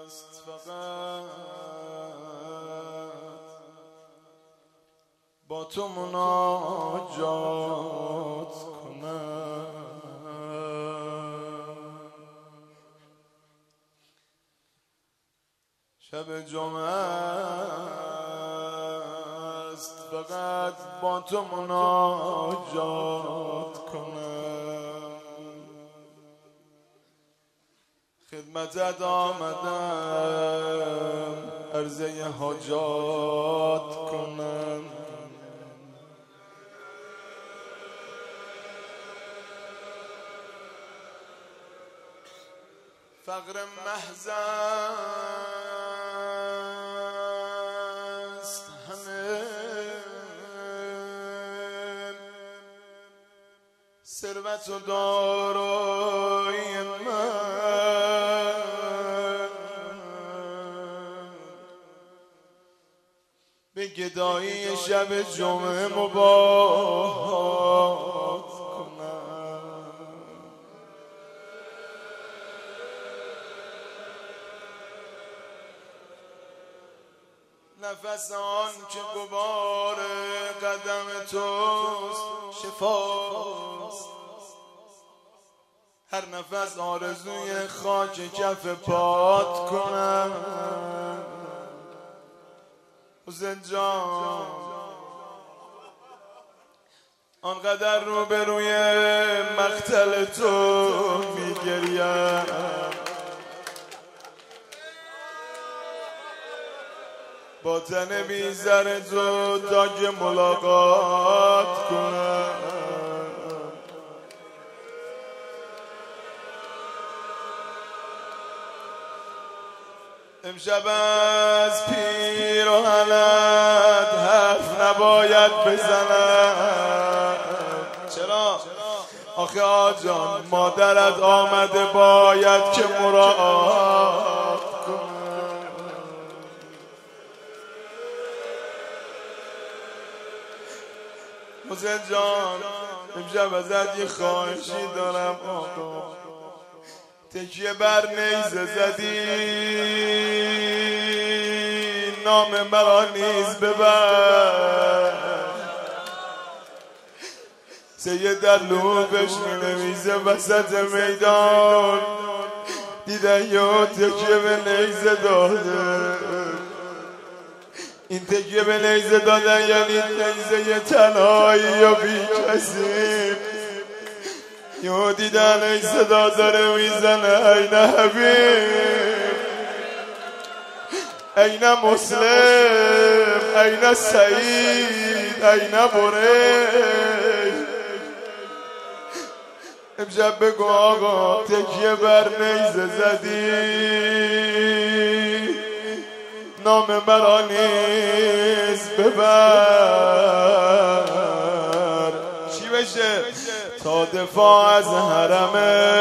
است فقط با تو مناجات کنم. شب جمعه است فقط با تو مناجات کنم. خدمتت آمدم عرضه حاجات کنم. فقر محض است همه، ثروت و دارایی من به گدایی شب جمعه مباهات کنم. نفس آن که غبار قدم توست شفاست، هر نفس آرزوی خاک کف پات کنم. حسین جان آنقدر روبروی مقتل تو میگریم، با تن بیزر تو تا که ملاقات کنم. امشب از پیر و حلت حرف نباید بزنم. چرا؟ آخه آجان مادرت آمده باید که مراعات کنم. حسین جان امشب ازت یه خواهشی دارم آقا، تکیه بر نیزه زدی نام مرا نیز ببر. سید در لوبش مینویسه وسط میدان، دیدن یا تکیه به نیزه داده. این تکیه به نیزه دادن یعنی نیزه تنهایی یا بی کسی. یو دیدن ای صدا داره میزنه این حبیب، این مسلم، این سعید، این بریج. امشب بگو آقا تکیه بر نیزه زدی نام مرا نیز ببر. چی بشه؟ تا دفاع از حرم